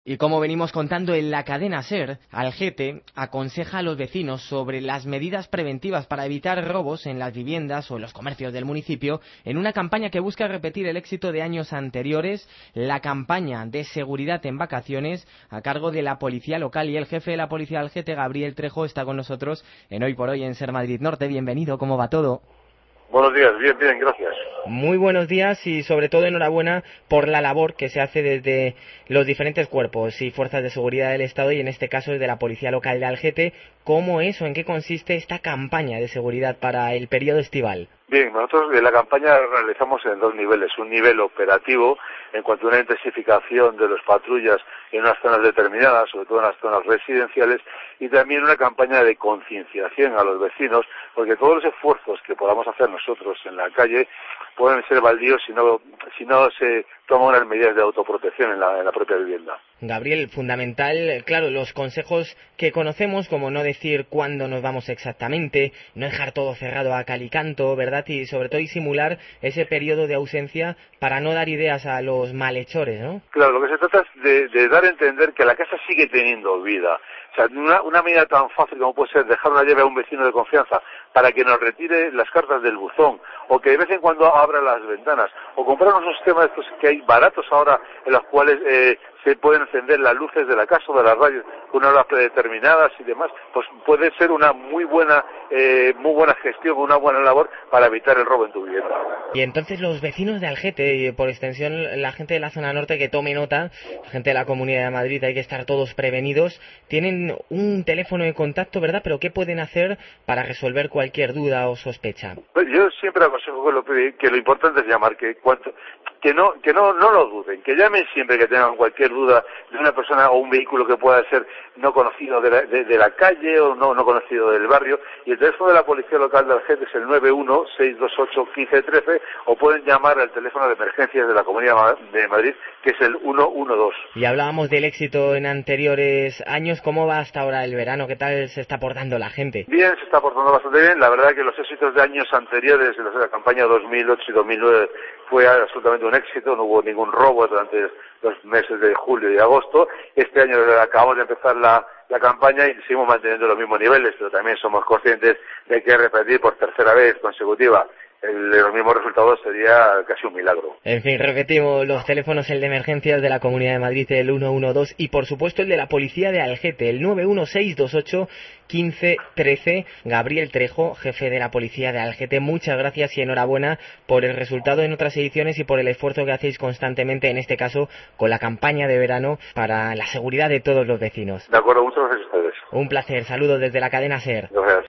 Y como venimos contando en la cadena SER, Algete aconseja a los vecinos sobre las medidas preventivas para evitar robos en las viviendas o en los comercios del municipio en una campaña que busca repetir el éxito de años anteriores, la campaña de seguridad en vacaciones a cargo de la policía local. Y el jefe de la policía de Algete, Gabriel Trejo, está con nosotros en Hoy por Hoy en SER Madrid Norte. Bienvenido, ¿cómo va todo? Buenos días, bien, gracias. Muy buenos días y sobre todo enhorabuena por la labor que se hace desde los diferentes cuerpos y fuerzas de seguridad del Estado y en este caso desde la Policía Local de Algete. ¿Cómo es o en qué consiste esta campaña de seguridad para el periodo estival? Bien, nosotros la campaña la realizamos en dos niveles. Un nivel operativo en cuanto a una intensificación de las patrullas en unas zonas determinadas, sobre todo en las zonas residenciales, y también una campaña de concienciación a los vecinos, porque todos los esfuerzos que podamos hacer nosotros en la calle pueden ser baldíos si no se toman unas medidas de autoprotección en la propia vivienda. Gabriel, fundamental, claro, los consejos que conocemos, como no decir cuándo nos vamos exactamente, no dejar todo cerrado a cal y canto, ¿verdad? Y sobre todo disimular ese periodo de ausencia para no dar ideas a los malhechores, ¿no? Claro, lo que se trata es de dar a entender que la casa sigue teniendo vida. O sea, una medida tan fácil como puede ser dejar una llave a un vecino de confianza para que nos retire las cartas del buzón, o que de vez en cuando abra las ventanas, o comprar unos sistemas estos que hay baratos ahora en los cuales se pueden encender las luces de la casa o de las radios con horas predeterminadas y demás, pues puede ser una muy buena gestión, una buena labor para evitar el robo en tu vivienda. Y entonces los vecinos de Algete y por extensión la gente de la zona norte, que tome nota, la gente de la Comunidad de Madrid, hay que estar todos prevenidos, tienen un teléfono de contacto, ¿verdad? Pero ¿qué pueden hacer para resolver cualquier duda o sospecha? Pues yo siempre aconsejo que lo importante es llamar, que no lo duden, que llamen siempre que tengan cualquier duda de una persona o un vehículo que pueda ser no conocido de la calle o no conocido del barrio, y el teléfono de la Policía Local de Algete es el 91-628-1513, o pueden llamar al teléfono de emergencias de la Comunidad de Madrid, que es el 112. Y hablábamos del éxito en anteriores años. ¿Cómo va hasta ahora el verano? ¿Qué tal se está portando la gente? Bien, se está portando bastante bien. La verdad que los éxitos de años anteriores, en la campaña 2008 y 2009, fue absolutamente un éxito. No hubo ningún robo durante los meses de julio y agosto. Este año acabamos de empezar la campaña y seguimos manteniendo los mismos niveles, pero también somos conscientes de que repetir por tercera vez consecutiva los mismos resultados sería casi un milagro. En fin, repetimos los teléfonos: el de emergencias de la Comunidad de Madrid, el 112, y por supuesto el de la Policía de Algete, el 916281513. Gabriel Trejo, jefe de la Policía de Algete, muchas gracias y enhorabuena por el resultado en otras ediciones y por el esfuerzo que hacéis constantemente, en este caso con la campaña de verano para la seguridad de todos los vecinos. De acuerdo, muchas gracias a ustedes. Un placer, saludos desde la cadena SER. Gracias.